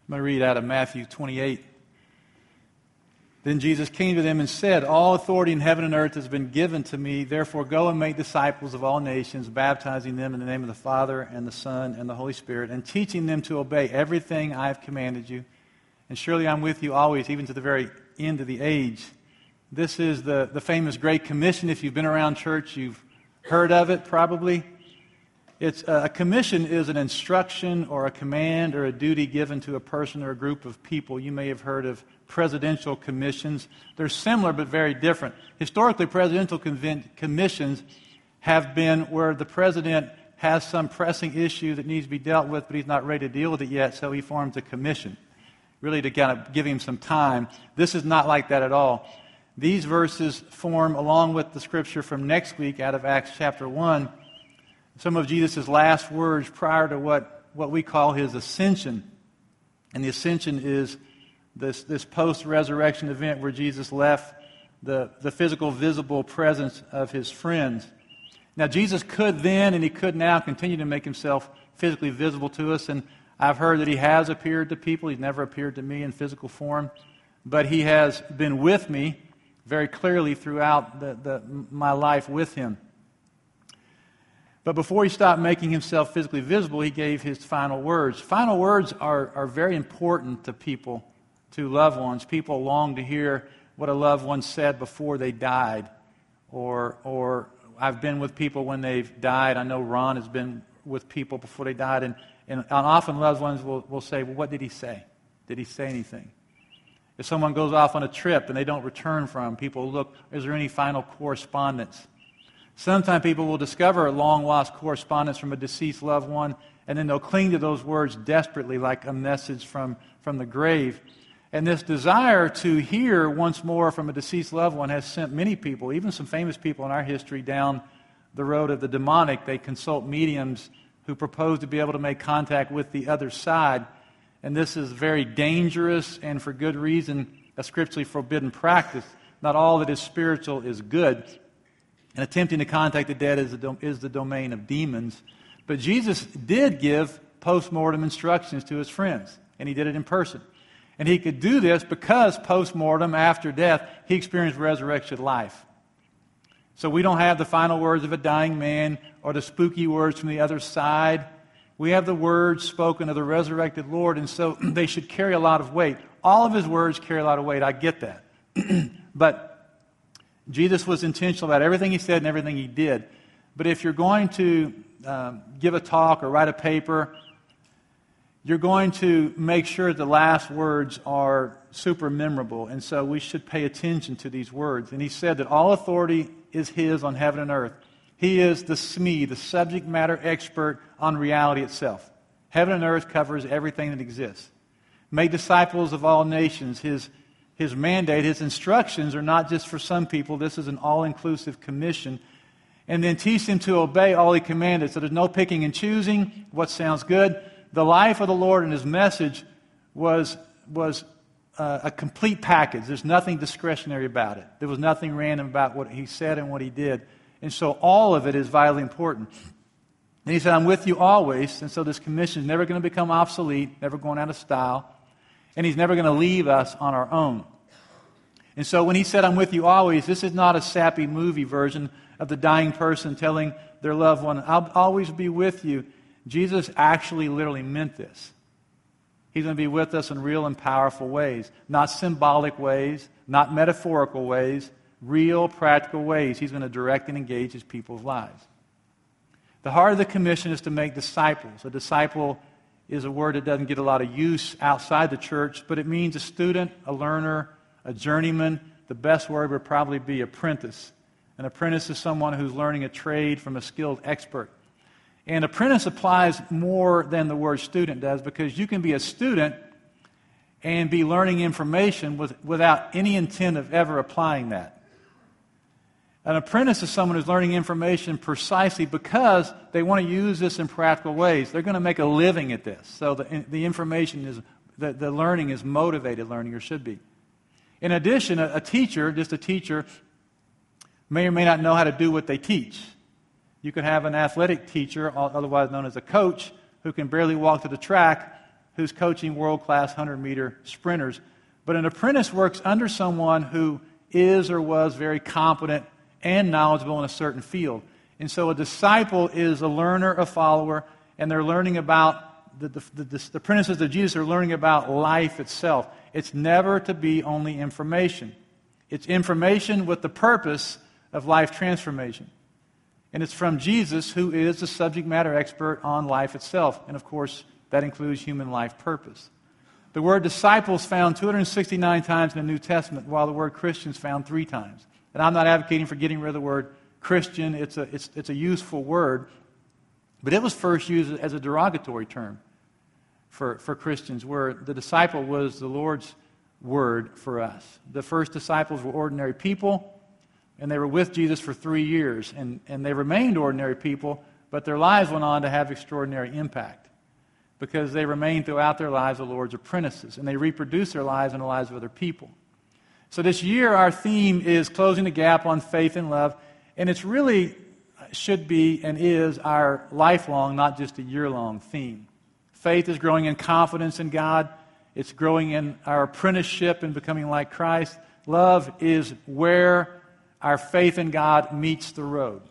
I'm going to read out of Matthew 28. Then Jesus came to them and said, "All authority in heaven and earth has been given to me. Therefore go and make disciples of all nations, baptizing them in the name of the Father and the Son and the Holy Spirit, and teaching them to obey everything I have commanded you. And surely I'm with you always, even to the very end of the age." This is the famous Great Commission. If you've been around church, you've heard of it probably. It's a commission is an instruction or a command or a duty given to a person or a group of people. You may have heard of presidential commissions. They're similar but very different. Historically, presidential commissions have been where the president has some pressing issue that needs to be dealt with, but he's not ready to deal with it yet, so he forms a commission, really to kind of give him some time. This is not like that at all. These verses form, along with the scripture from next week out of Acts chapter 1, some of Jesus' last words prior to what we call his ascension. And the ascension is this post-resurrection event where Jesus left the physical, visible presence of his friends. Now, Jesus could then and he could now continue to make himself physically visible to us. And I've heard that he has appeared to people. He's never appeared to me in physical form. But he has been with me very clearly throughout my life with him. But before he stopped making himself physically visible, he gave his final words. Final words are very important to people, to loved ones. People long to hear what a loved one said before they died. Or I've been with people when they've died. I know Ron has been with people before they died. And often loved ones will say, "Well, what did he say? Did he say anything?" If someone goes off on a trip and they don't return from, people look, is there any final correspondence? Sometimes people will discover a long-lost correspondence from a deceased loved one, and then they'll cling to those words desperately like a message from the grave. And this desire to hear once more from a deceased loved one has sent many people, even some famous people in our history, down the road of the demonic. They consult mediums who propose to be able to make contact with the other side. And this is very dangerous and for good reason, a scripturally forbidden practice. Not all that is spiritual is good. And attempting to contact the dead is the domain of demons. But Jesus did give post-mortem instructions to his friends, and he did it in person. And he could do this because post-mortem, after death, he experienced resurrection life. So we don't have the final words of a dying man or the spooky words from the other side. We have the words spoken of the resurrected Lord, and so they should carry a lot of weight. All of his words carry a lot of weight. I get that. But Jesus was intentional about everything he said and everything he did. But if you're going to give a talk or write a paper, you're going to make sure the last words are super memorable. And so we should pay attention to these words. And he said that all authority is his on heaven and earth. He is the SME, the subject matter expert on reality itself. Heaven and earth covers everything that exists. Make disciples of all nations. His mandate, his instructions are not just for some people. This is an all-inclusive commission. And then teach them to obey all he commanded. So there's no picking and choosing what sounds good. The life of the Lord and his message was a complete package. There's nothing discretionary about it. There was nothing random about what he said and what he did. And so all of it is vitally important. And he said, "I'm with you always." And so this commission is never going to become obsolete, never going out of style. And he's never going to leave us on our own. And so when he said, "I'm with you always," this is not a sappy movie version of the dying person telling their loved one, "I'll always be with you." Jesus actually literally meant this. He's going to be with us in real and powerful ways. Not symbolic ways, not metaphorical ways, real, practical ways. He's going to direct and engage his people's lives. The heart of the commission is to make disciples. A disciple is a word that doesn't get a lot of use outside the church, but it means a student, a learner, a journeyman. The best word would probably be apprentice. An apprentice is someone who's learning a trade from a skilled expert. And apprentice applies more than the word student does, because you can be a student and be learning information without any intent of ever applying that. An apprentice is someone who's learning information precisely because they want to use this in practical ways. They're going to make a living at this. So the information is, the learning is motivated learning, or should be. In addition, a teacher, just a teacher, may or may not know how to do what they teach. You could have an athletic teacher, otherwise known as a coach, who can barely walk to the track, who's coaching world-class 100-meter sprinters. But an apprentice works under someone who is or was very competent and knowledgeable in a certain field. And so a disciple is a learner, a follower, and they're learning about, the apprentices of Jesus are learning about life itself. It's never to be only information. It's information with the purpose of life transformation. And it's from Jesus, who is the subject matter expert on life itself. And of course, that includes human life purpose. The word disciples found 269 times in the New Testament, while the word Christians found 3 times. And I'm not advocating for getting rid of the word Christian. It's a useful word. But it was first used as a derogatory term for Christians, where the disciple was the Lord's word for us. The first disciples were ordinary people, and they were with Jesus for 3 years. And they remained ordinary people, but their lives went on to have extraordinary impact, because they remained throughout their lives the Lord's apprentices, and they reproduced their lives in the lives of other people. So this year, our theme is closing the gap on faith and love, and it's really should be and is our lifelong, not just a year-long theme. Faith is growing in confidence in God. It's growing in our apprenticeship and becoming like Christ. Love is where our faith in God meets the road.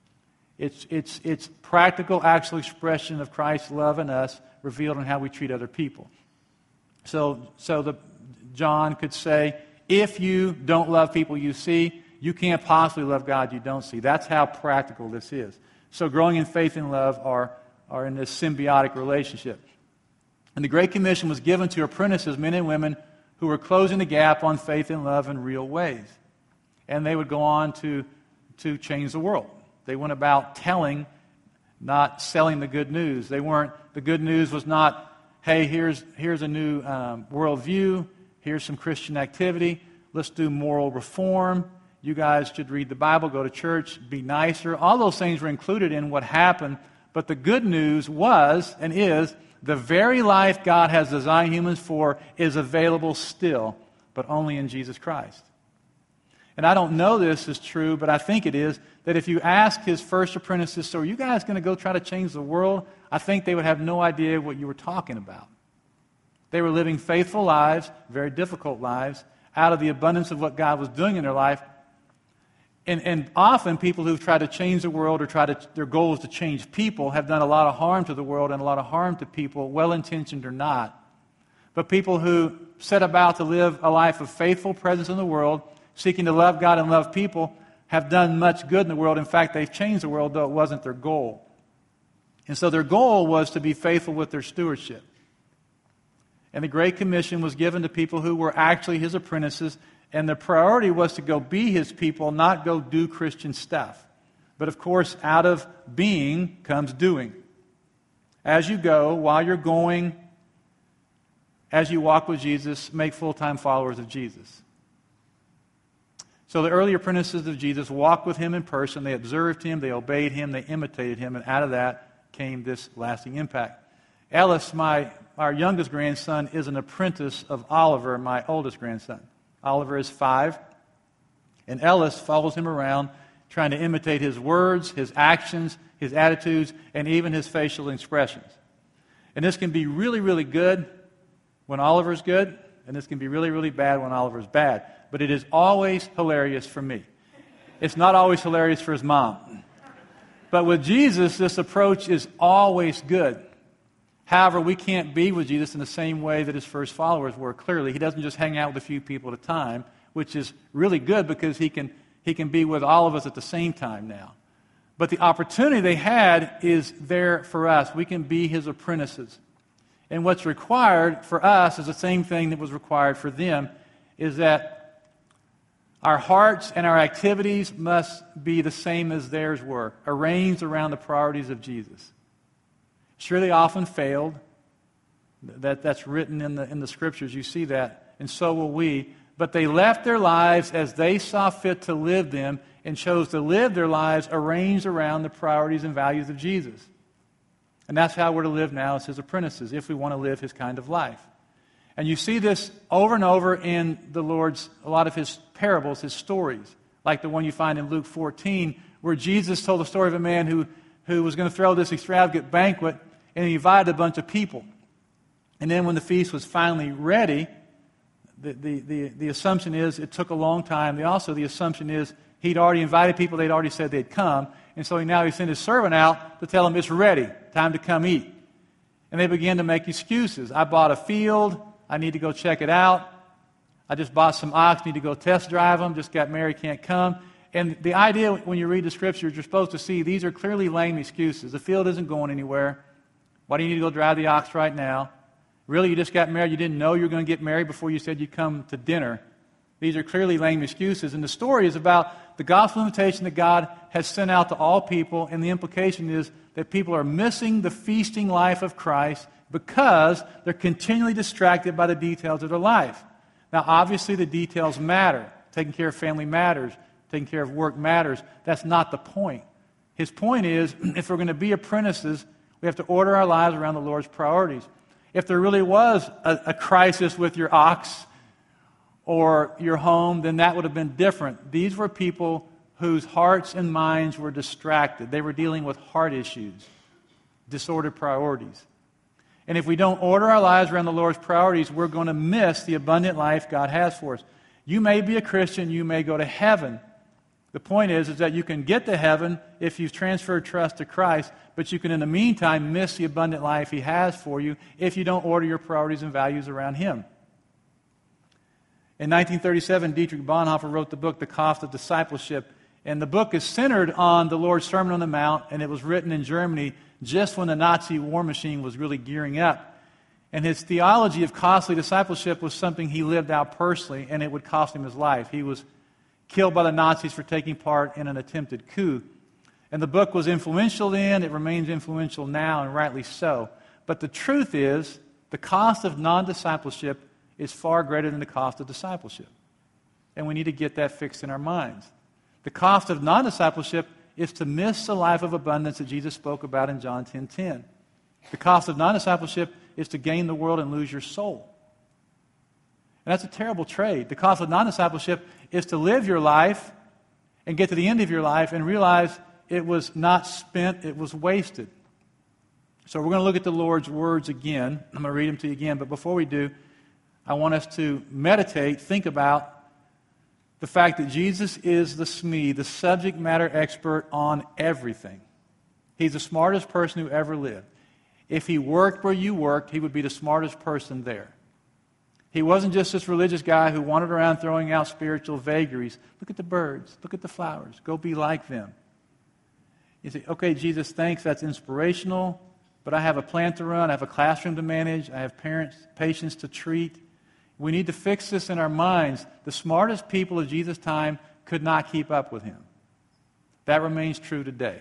It's practical, actual expression of Christ's love in us, revealed in how we treat other people. So John could say, if you don't love people you see, you can't possibly love God you don't see. That's how practical this is. So growing in faith and love are in this symbiotic relationship. And the Great Commission was given to apprentices, men and women, who were closing the gap on faith and love in real ways. And they would go on to change the world. They went about telling, not selling the good news. The good news was not, hey, here's a new worldview, here's some Christian activity, let's do moral reform, you guys should read the Bible, go to church, be nicer. All those things were included in what happened, but the good news was and is the very life God has designed humans for is available still, but only in Jesus Christ. And I don't know this is true, but I think it is, that if you ask his first apprentices, so are you guys going to go try to change the world? I think they would have no idea what you were talking about. They were living faithful lives, very difficult lives, out of the abundance of what God was doing in their life. And often people who've tried to change the world or their goal is to change people have done a lot of harm to the world and a lot of harm to people, well-intentioned or not. But people who set about to live a life of faithful presence in the world, seeking to love God and love people, have done much good in the world. In fact, they've changed the world, though it wasn't their goal. And so their goal was to be faithful with their stewardship. And the Great Commission was given to people who were actually his apprentices, and the priority was to go be his people, not go do Christian stuff. But of course, out of being comes doing. As you go, while you're going, as you walk with Jesus, make full-time followers of Jesus. So the early apprentices of Jesus walked with him in person. They observed him, they obeyed him, they imitated him, and out of that came this lasting impact. Ellis, our youngest grandson, is an apprentice of Oliver, my oldest grandson. Oliver is 5, and Ellis follows him around trying to imitate his words, his actions, his attitudes, and even his facial expressions. And this can be really, really good when Oliver's good, and this can be really, really bad when Oliver's bad. But it is always hilarious for me. It's not always hilarious for his mom. But with Jesus, this approach is always good. However, we can't be with Jesus in the same way that his first followers were. Clearly, he doesn't just hang out with a few people at a time, which is really good because he can be with all of us at the same time now. But the opportunity they had is there for us. We can be his apprentices. And what's required for us is the same thing that was required for them, is that our hearts and our activities must be the same as theirs were, arranged around the priorities of Jesus. Sure, they often failed. That's written in the Scriptures. You see that. And so will we. But they left their lives as they saw fit to live them and chose to live their lives arranged around the priorities and values of Jesus. And that's how we're to live now as his apprentices, if we want to live his kind of life. And you see this over and over in the Lord's, a lot of his parables, his stories, like the one you find in Luke 14, where Jesus told the story of a man who was going to throw this extravagant banquet, and he invited a bunch of people. And then when the feast was finally ready, the assumption is it took a long time. The assumption is he'd already invited people. They'd already said they'd come. And so he sent his servant out to tell them it's ready, time to come eat. And they began to make excuses. I bought a field. I need to go check it out. I just bought some ox, need to go test drive them. Just got married, can't come. And the idea when you read the Scriptures, you're supposed to see these are clearly lame excuses. The field isn't going anywhere. Why do you need to go drive the ox right now? Really, you just got married. You didn't know you were going to get married before you said you'd come to dinner. These are clearly lame excuses. And the story is about the gospel invitation that God has sent out to all people. And the implication is that people are missing the feasting life of Christ because they're continually distracted by the details of their life. Now, obviously, the details matter. Taking care of family matters. Taking care of work matters. That's not the point. His point is, if we're going to be apprentices, we have to order our lives around the Lord's priorities. If there really was a crisis with your ox or your home, then that would have been different. These were people whose hearts and minds were distracted. They were dealing with heart issues, disordered priorities. And if we don't order our lives around the Lord's priorities, we're going to miss the abundant life God has for us. You may be a Christian, you may go to heaven. The point is that you can get to heaven if you've transferred trust to Christ, but you can in the meantime miss the abundant life He has for you if you don't order your priorities and values around Him. In 1937, Dietrich Bonhoeffer wrote the book, The Cost of Discipleship, and the book is centered on the Lord's Sermon on the Mount, and it was written in Germany just when the Nazi war machine was really gearing up. And his theology of costly discipleship was something he lived out personally, and it would cost him his life. He was killed by the Nazis for taking part in an attempted coup. And the book was influential then, it remains influential now, and rightly so. But the truth is, the cost of non-discipleship is far greater than the cost of discipleship. And we need to get that fixed in our minds. The cost of non-discipleship is to miss the life of abundance that Jesus spoke about in John 10:10. The cost of non-discipleship is to gain the world and lose your soul. And that's a terrible trade. The cost of non-discipleship is to live your life and get to the end of your life and realize it was not spent, it was wasted. So we're going to look at the Lord's words again. I'm going to read them to you again. But before we do, I want us to meditate, think about the fact that Jesus is the SME, the subject matter expert on everything. He's the smartest person who ever lived. If He worked where you worked, He would be the smartest person there. He wasn't just this religious guy who wandered around throwing out spiritual vagaries. Look at the birds. Look at the flowers. Go be like them. You say, okay, Jesus, thanks. That's inspirational. But I have a plant to run. I have a classroom to manage. I have parents, patients to treat. We need to fix this in our minds. The smartest people of Jesus' time could not keep up with Him. That remains true today.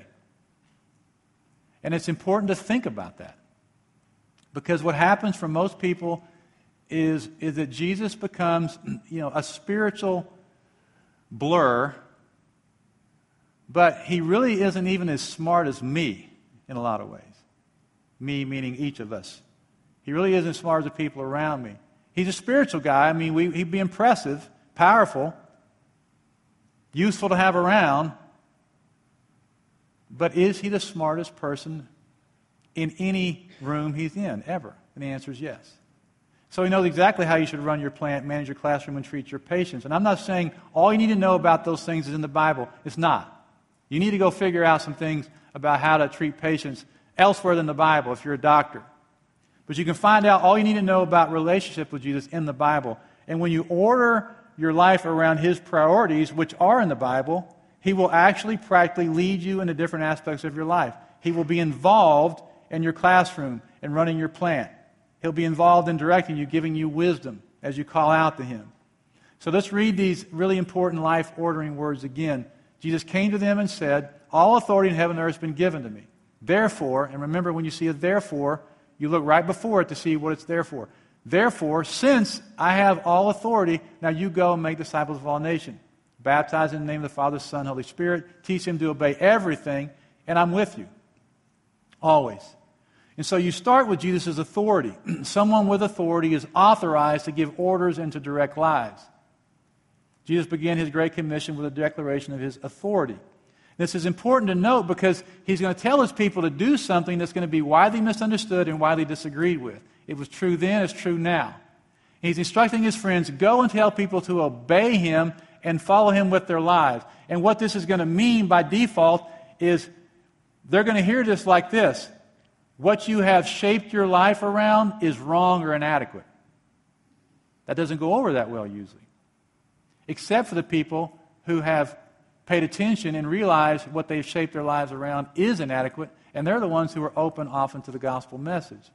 And it's important to think about that. Because what happens for most people is that Jesus becomes, a spiritual blur, but He really isn't even as smart as me in a lot of ways. Me meaning each of us. He really isn't as smart as the people around me. He's a spiritual guy. I mean, he'd be impressive, powerful, useful to have around, but is He the smartest person in any room He's in, ever? And the answer is yes. So He knows exactly how you should run your plant, manage your classroom, and treat your patients. And I'm not saying all you need to know about those things is in the Bible. It's not. You need to go figure out some things about how to treat patients elsewhere than the Bible if you're a doctor. But you can find out all you need to know about relationship with Jesus in the Bible. And when you order your life around His priorities, which are in the Bible, He will actually practically lead you into different aspects of your life. He will be involved in your classroom and running your plant. He'll be involved in directing you, giving you wisdom as you call out to Him. So let's read these really important life-ordering words again. Jesus came to them and said, "All authority in heaven and earth has been given to me. Therefore," and remember when you see a therefore, you look right before it to see what it's there for. "Therefore, since I have all authority, now you go and make disciples of all nations. Baptize in the name of the Father, Son, Holy Spirit. Teach them to obey everything, and I'm with you. Always." And so you start with Jesus' authority. Someone with authority is authorized to give orders and to direct lives. Jesus began His Great Commission with a declaration of His authority. This is important to note because He's going to tell His people to do something that's going to be widely misunderstood and widely disagreed with. It was true then, it's true now. He's instructing his friends, go and tell people to obey him and follow him with their lives. And what this is going to mean by default is they're going to hear this like this. What you have shaped your life around is wrong or inadequate. That doesn't go over that well usually. Except for the people who have paid attention and realized what they've shaped their lives around is inadequate, and they're the ones who are open often to the gospel message.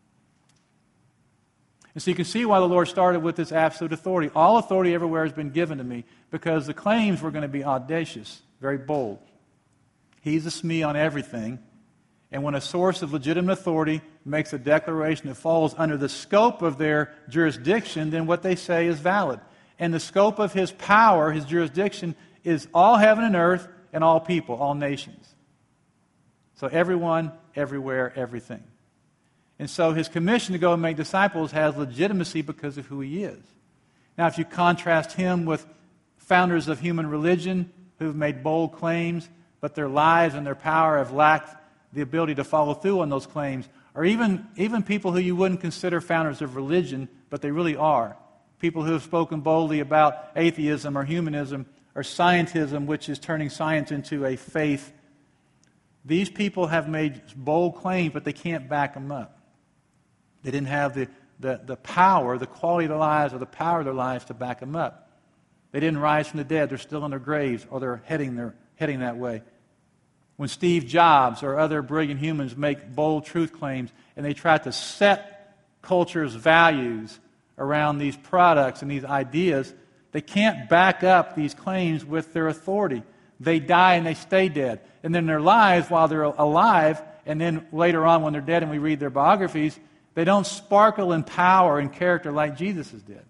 And so you can see why the Lord started with this absolute authority. All authority everywhere has been given to me, because the claims were going to be audacious, very bold. He's a SME on everything. And when a source of legitimate authority makes a declaration that falls under the scope of their jurisdiction, then what they say is valid. And the scope of his power, his jurisdiction, is all heaven and earth and all people, all nations. So everyone, everywhere, everything. And so his commission to go and make disciples has legitimacy because of who he is. Now, if you contrast him with founders of human religion who've made bold claims, but their lives and their power have lacked the ability to follow through on those claims, or even people who you wouldn't consider founders of religion, but they really are. People who have spoken boldly about atheism or humanism or scientism, which is turning science into a faith. These people have made bold claims, but they can't back them up. They didn't have the power, the quality of their lives, or the power of their lives to back them up. They didn't rise from the dead. They're still in their graves, or they're heading that way. When Steve Jobs or other brilliant humans make bold truth claims and they try to set culture's values around these products and these ideas, they can't back up these claims with their authority. They die and they stay dead. And then their lives, while they're alive, and then later on when they're dead and we read their biographies, they don't sparkle in power and character like Jesus' did.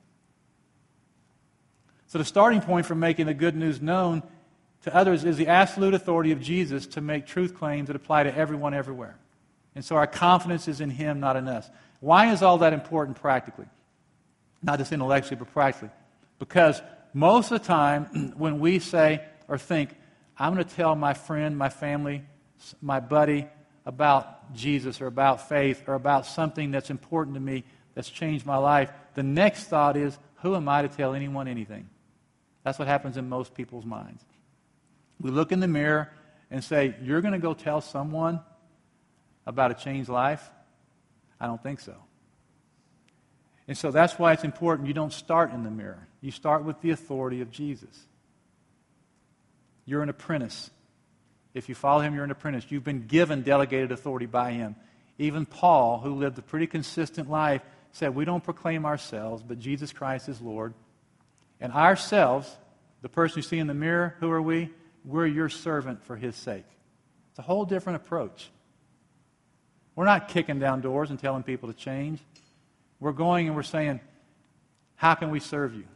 So the starting point for making the good news known to others is the absolute authority of Jesus to make truth claims that apply to everyone everywhere. And so our confidence is in him, not in us. Why is all that important practically? Not just intellectually, but practically. Because most of the time when we say or think, I'm going to tell my friend, my family, my buddy about Jesus or about faith or about something that's important to me that's changed my life, the next thought is, who am I to tell anyone anything? That's what happens in most people's minds. We look in the mirror and say, you're going to go tell someone about a changed life? I don't think so. And so that's why it's important you don't start in the mirror. You start with the authority of Jesus. You're an apprentice. If you follow him, you're an apprentice. You've been given delegated authority by him. Even Paul, who lived a pretty consistent life, said, we don't proclaim ourselves, but Jesus Christ is Lord. And ourselves, the person you see in the mirror, who are we? We're your servant for his sake. It's a whole different approach. We're not kicking down doors and telling people to change. We're going and we're saying, how can we serve you?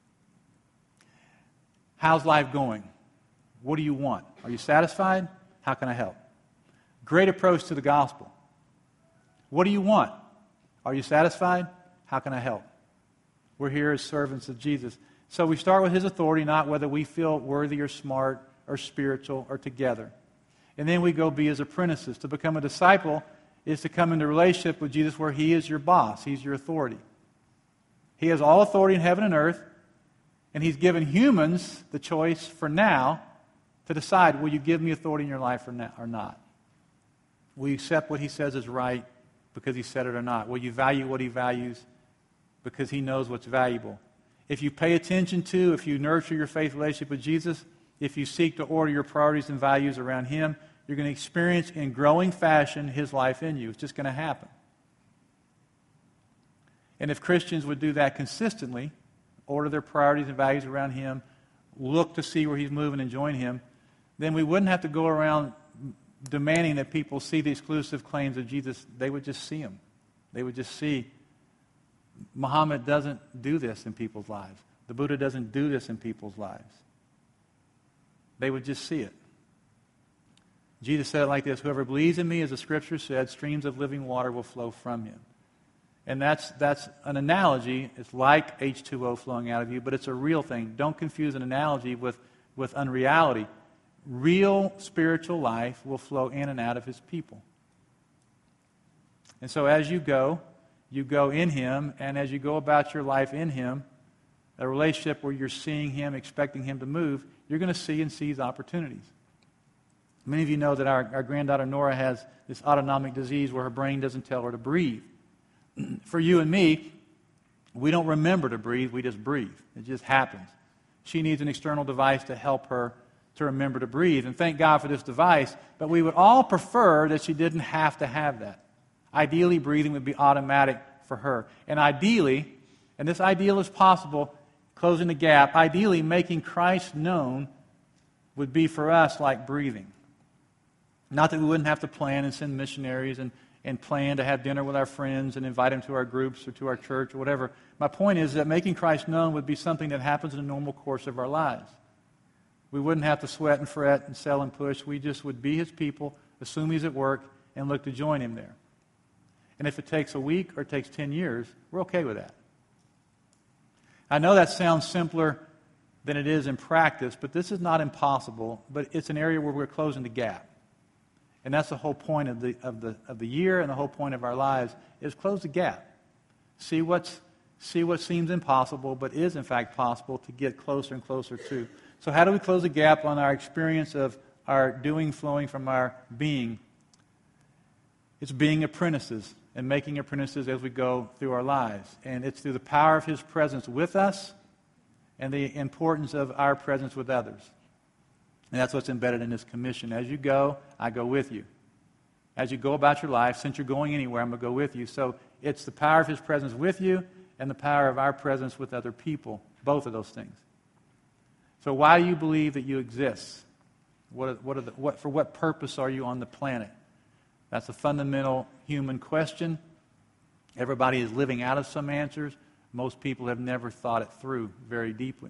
How's life going? What do you want? Are you satisfied? How can I help? Great approach to the gospel. What do you want? Are you satisfied? How can I help? We're here as servants of Jesus. So we start with his authority, not whether we feel worthy or smart or spiritual or together. And then we go be his apprentices. To become a disciple is to come into relationship with Jesus where he is your boss. He's your authority. He has all authority in heaven and earth, and he's given humans the choice for now to decide, will you give me authority in your life or not? Will you accept what he says is right because he said it or not? Will you value what he values because he knows what's valuable? If you pay attention to, if you nurture your faith relationship with Jesus, if you seek to order your priorities and values around him, you're going to experience in growing fashion his life in you. It's just going to happen. And if Christians would do that consistently, order their priorities and values around him, look to see where he's moving and join him, then we wouldn't have to go around demanding that people see the exclusive claims of Jesus. They would just see them. They would just see Muhammad doesn't do this in people's lives. The Buddha doesn't do this in people's lives. They would just see it. Jesus said it like this, whoever believes in me, as the scripture said, streams of living water will flow from him. And that's an analogy. It's like H2O flowing out of you, but it's a real thing. Don't confuse an analogy with unreality. Real spiritual life will flow in and out of his people. And so as you go, you go in Him, and as you go about your life in Him, a relationship where you're seeing Him, expecting Him to move, you're going to see and seize opportunities. Many of you know that our granddaughter Nora has this autonomic disease where her brain doesn't tell her to breathe. For you and me, we don't remember to breathe, we just breathe. It just happens. She needs an external device to help her to remember to breathe. And thank God for this device, but we would all prefer that she didn't have to have that. Ideally, breathing would be automatic for her. And ideally, and this ideal is possible, closing the gap, ideally making Christ known would be for us like breathing. Not that we wouldn't have to plan and send missionaries and plan to have dinner with our friends and invite them to our groups or to our church or whatever. My point is that making Christ known would be something that happens in the normal course of our lives. We wouldn't have to sweat and fret and sell and push. We just would be His people, assume He's at work, and look to join Him there. And if it takes a week or it takes 10 years, we're okay with that. I know that sounds simpler than it is in practice, but this is not impossible, but it's an area where we're closing the gap. And that's the whole point of the year, and the whole point of our lives is close the gap. See what seems impossible, but is in fact possible to get closer and closer to. So how do we close the gap on our experience of our doing flowing from our being? It's being apprentices and making apprentices as we go through our lives. And it's through the power of His presence with us and the importance of our presence with others. And that's what's embedded in this commission. As you go, I go with you. As you go about your life, since you're going anywhere, I'm going to go with you. So it's the power of His presence with you and the power of our presence with other people. Both of those things. So why do you believe that you exist? For what purpose are you on the planet? That's a fundamental human question. Everybody is living out of some answers. Most people have never thought it through very deeply.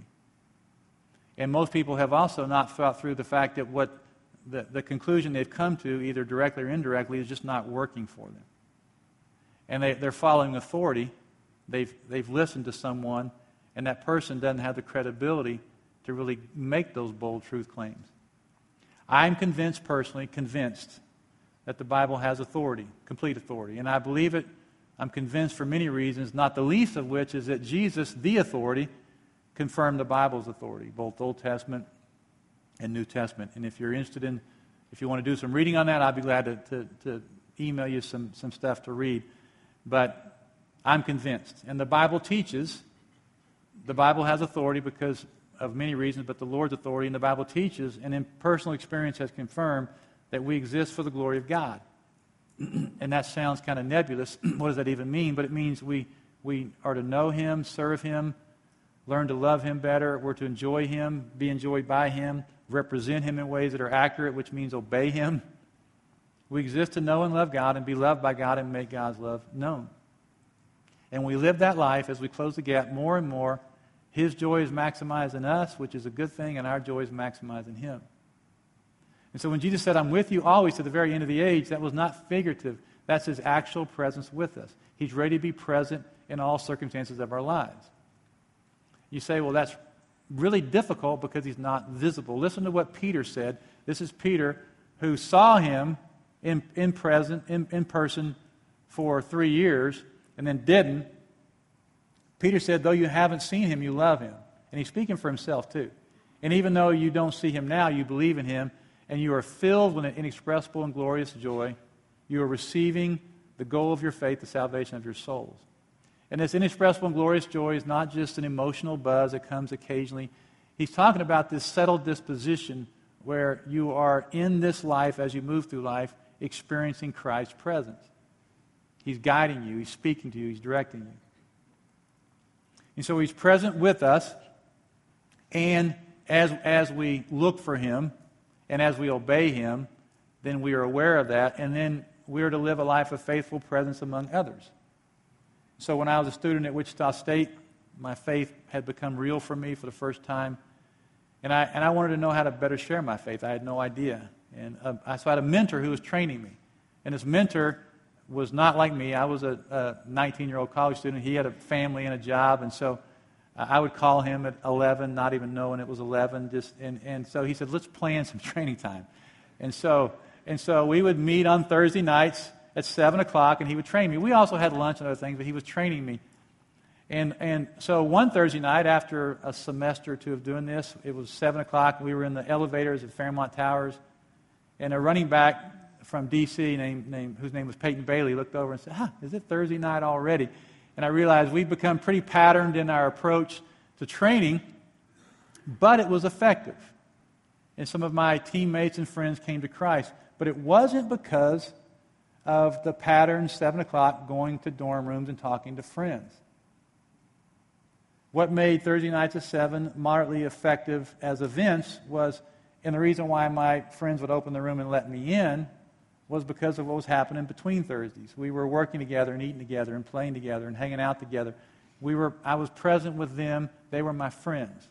And most people have also not thought through the fact that what the conclusion they've come to, either directly or indirectly, is just not working for them. And they're following authority. They've listened to someone, and that person doesn't have the credibility to really make those bold truth claims. I'm personally convinced, that the Bible has authority, complete authority. And I believe it, I'm convinced for many reasons, not the least of which is that Jesus, the authority, confirmed the Bible's authority, both Old Testament and New Testament. And if you're interested in, if you want to do some reading on that, I'd be glad to email you some stuff to read. But I'm convinced. And the Bible teaches, the Bible has authority because of many reasons, but the Lord's authority, and the Bible teaches, and in personal experience has confirmed, that we exist for the glory of God. And that sounds kind of nebulous. What does that even mean? But it means we are to know Him, serve Him, learn to love Him better. We're to enjoy Him, be enjoyed by Him, represent Him in ways that are accurate, which means obey Him. We exist to know and love God and be loved by God and make God's love known. And we live that life as we close the gap more and more. His joy is maximized in us, which is a good thing, and our joy is maximized in Him. And so when Jesus said, I'm with you always to the very end of the age, that was not figurative. That's His actual presence with us. He's ready to be present in all circumstances of our lives. You say, well, that's really difficult because He's not visible. Listen to what Peter said. This is Peter who saw Him in person for 3 years and then didn't. Peter said, though you haven't seen Him, you love Him. And he's speaking for himself too. And even though you don't see Him now, you believe in Him, and you are filled with an inexpressible and glorious joy. You are receiving the goal of your faith, the salvation of your souls. And this inexpressible and glorious joy is not just an emotional buzz that comes occasionally. He's talking about this settled disposition where you are in this life, as you move through life, experiencing Christ's presence. He's guiding you. He's speaking to you. He's directing you. And so He's present with us, and as we look for Him, and as we obey Him, then we are aware of that, and then we are to live a life of faithful presence among others. So when I was a student at Wichita State, my faith had become real for me for the first time, and I wanted to know how to better share my faith. I had no idea. And so I had a mentor who was training me, and this mentor was not like me. I was a 19-year-old college student. He had a family and a job, and so I would call him at 11, not even knowing it was 11. And so he said, let's plan some training time. And so we would meet on Thursday nights at 7 o'clock, and he would train me. We also had lunch and other things, but he was training me. And so one Thursday night, after a semester or two of doing this, it was 7 o'clock. We were in the elevators at Fairmont Towers, and a running back from D.C. whose name was Peyton Bailey looked over and said, is it Thursday night already? And I realized we've become pretty patterned in our approach to training, but it was effective. And some of my teammates and friends came to Christ. But it wasn't because of the pattern 7 o'clock going to dorm rooms and talking to friends. What made Thursday nights at 7 moderately effective as events was, and the reason why my friends would open the room and let me in, was because of what was happening between Thursdays. We were working together and eating together and playing together and hanging out together. I was present with them. They were my friends.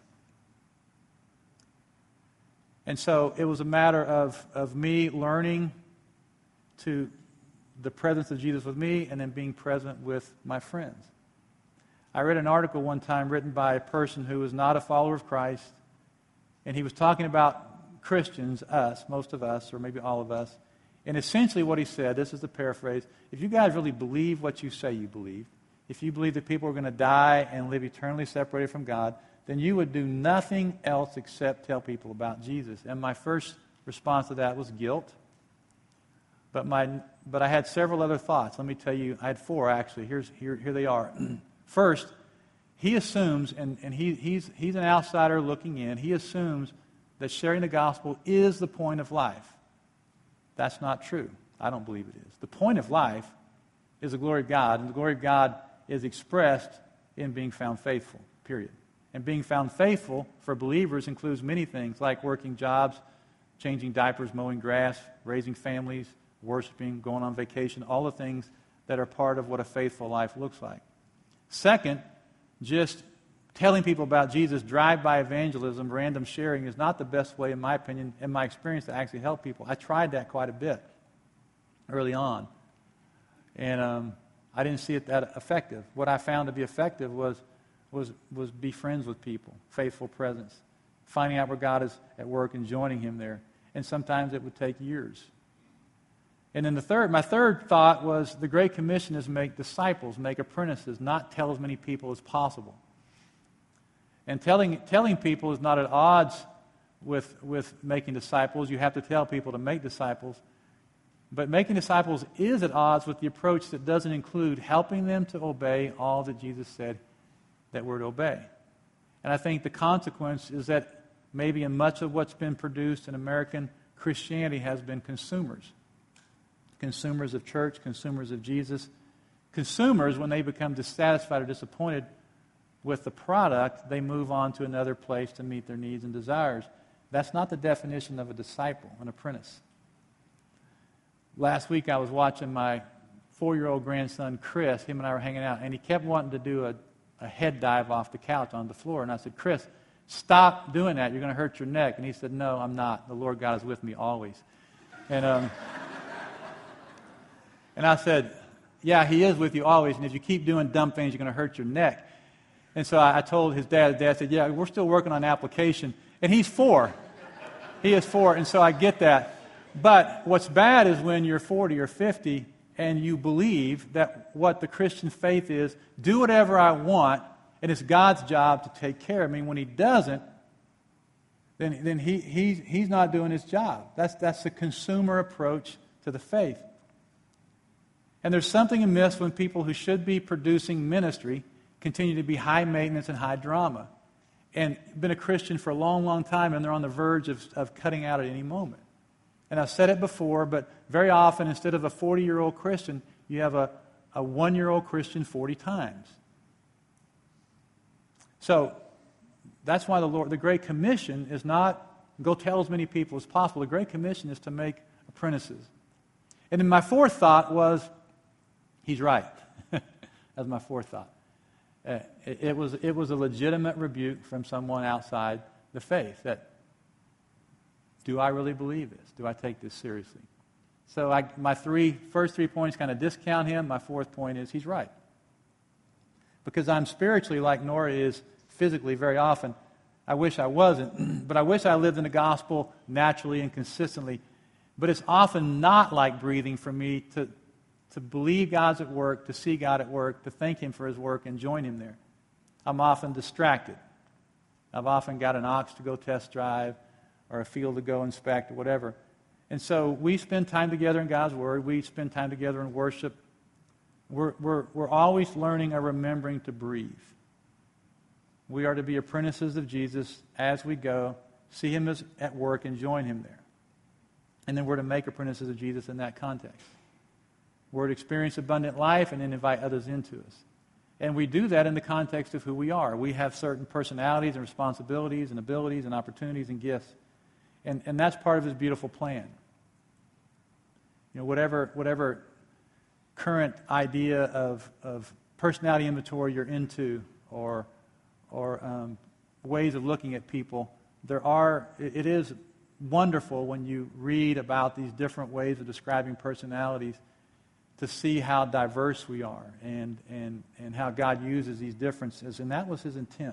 And so it was a matter of me learning to the presence of Jesus with me and then being present with my friends. I read an article one time written by a person who was not a follower of Christ, and he was talking about Christians, us, most of us, or maybe all of us. And essentially what he said, this is the paraphrase, if you guys really believe what you say you believe, if you believe that people are going to die and live eternally separated from God, then you would do nothing else except tell people about Jesus. And my first response to that was guilt. But I had several other thoughts. Let me tell you, I had 4 actually. Here they are. First, he assumes, and he's an outsider looking in, he assumes that sharing the gospel is the point of life. That's not true. I don't believe it is. The point of life is the glory of God, and the glory of God is expressed in being found faithful, period. And being found faithful for believers includes many things, like working jobs, changing diapers, mowing grass, raising families, worshiping, going on vacation, all the things that are part of what a faithful life looks like. Second, just telling people about Jesus, drive-by evangelism, random sharing, is not the best way, in my opinion, in my experience, to actually help people. I tried that quite a bit early on, and I didn't see it that effective. What I found to be effective was be friends with people, faithful presence, finding out where God is at work and joining Him there. And sometimes it would take years. And then my third thought was the Great Commission is make disciples, make apprentices, not tell as many people as possible. And telling people is not at odds with making disciples. You have to tell people to make disciples. But making disciples is at odds with the approach that doesn't include helping them to obey all that Jesus said that we're to obey. And I think the consequence is that maybe in much of what's been produced in American Christianity has been consumers. Consumers of church, consumers of Jesus. Consumers, when they become dissatisfied or disappointed with the product, they move on to another place to meet their needs and desires. That's not the definition of a disciple, an apprentice. Last week I was watching my 4-year-old grandson, Chris. Him and I were hanging out, and he kept wanting to do a head dive off the couch on the floor. And I said, Chris, stop doing that. You're going to hurt your neck. And he said, no, I'm not. The Lord God is with me always. And and I said, yeah, He is with you always. And if you keep doing dumb things, you're going to hurt your neck. And so I told his dad. His dad said, yeah, we're still working on an application. And he's 4. He is 4, and so I get that. But what's bad is when you're 40 or 50 and you believe that what the Christian faith is, do whatever I want, and it's God's job to take care of me. When He doesn't, then he's not doing His job. That's the consumer approach to the faith. And there's something amiss when people who should be producing ministry continue to be high maintenance and high drama, and been a Christian for a long, long time, and they're on the verge of cutting out at any moment. And I've said it before, but very often, instead of a 40-year-old Christian, you have a 1-year-old Christian 40 times. So that's why the Great Commission is not go tell as many people as possible. The Great Commission is to make apprentices. And then my fourth thought was, he's right. That's my fourth thought. It was a legitimate rebuke from someone outside the faith that, do I really believe this? Do I take this seriously? So my first three points kind of discount him. My fourth point is he's right. Because I'm spiritually like Nora is physically very often. I wish I wasn't, but I wish I lived in the gospel naturally and consistently. But it's often not like breathing for me to believe God's at work, to see God at work, to thank Him for His work and join Him there. I'm often distracted. I've often got an ox to go test drive or a field to go inspect or whatever. And so we spend time together in God's Word. We spend time together in worship. We're always learning or remembering to breathe. We are to be apprentices of Jesus as we go, see Him as at work, and join Him there. And then we're to make apprentices of Jesus in that context. We're to experience abundant life and then invite others into us. And we do that in the context of who we are. We have certain personalities and responsibilities and abilities and opportunities and gifts. And that's part of His beautiful plan. You know, whatever current idea of personality inventory you're into or ways of looking at people, it is wonderful when you read about these different ways of describing personalities to see how diverse we are and how God uses these differences. And that was His intent.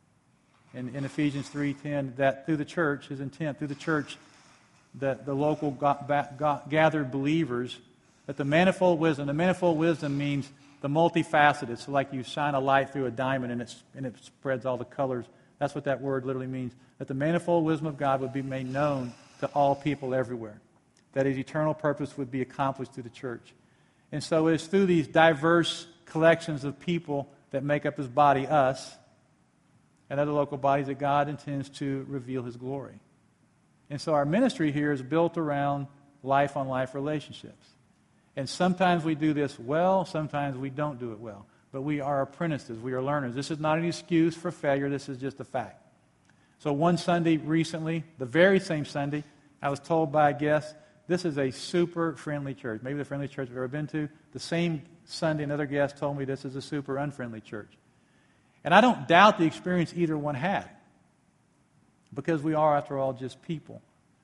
In Ephesians 3:10, that through the church, His intent, through the church, that the local gathered believers, that the manifold wisdom means the multifaceted. So like you shine a light through a diamond and it spreads all the colors. That's what that word literally means. That the manifold wisdom of God would be made known to all people everywhere. That His eternal purpose would be accomplished through the church. And so it's through these diverse collections of people that make up His body, us, and other local bodies, that God intends to reveal His glory. And so our ministry here is built around life-on-life relationships. And sometimes we do this well, sometimes we don't do it well. But we are apprentices, we are learners. This is not an excuse for failure, this is just a fact. So one Sunday recently, the very same Sunday, I was told by a guest, this is a super friendly church. Maybe the friendliest church I've ever been to. The same Sunday, another guest told me this is a super unfriendly church. And I don't doubt the experience either one had, because we are, after all, just people.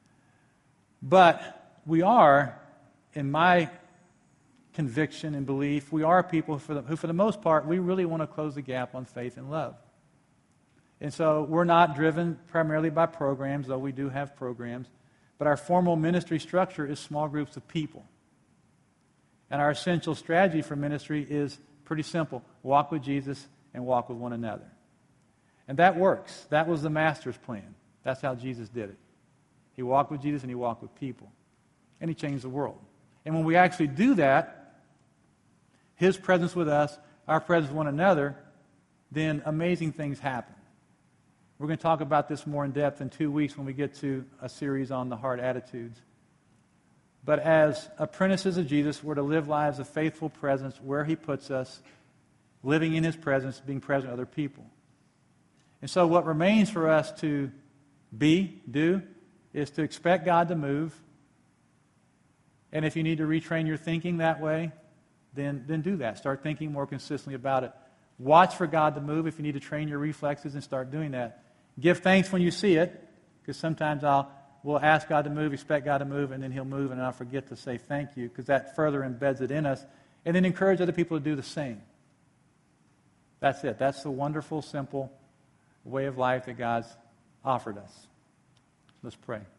But we are, in my conviction and belief, we are people who, for the most part, we really want to close the gap on faith and love. And so we're not driven primarily by programs, though we do have programs. But our formal ministry structure is small groups of people. And our essential strategy for ministry is pretty simple. Walk with Jesus and walk with one another. And that works. That was the Master's plan. That's how Jesus did it. He walked with Jesus and He walked with people. And He changed the world. And when we actually do that, His presence with us, our presence with one another, then amazing things happen. We're going to talk about this more in depth in 2 weeks when we get to a series on the heart attitudes. But as apprentices of Jesus, we're to live lives of faithful presence where He puts us, living in His presence, being present with other people. And so what remains for us to do, is to expect God to move. And if you need to retrain your thinking that way, then do that. Start thinking more consistently about it. Watch for God to move. If you need to train your reflexes, and start doing that. Give thanks when you see it, because sometimes we'll ask God to move, expect God to move, and then He'll move, and I'll forget to say thank you, because that further embeds it in us. And then encourage other people to do the same. That's it. That's the wonderful, simple way of life that God's offered us. Let's pray.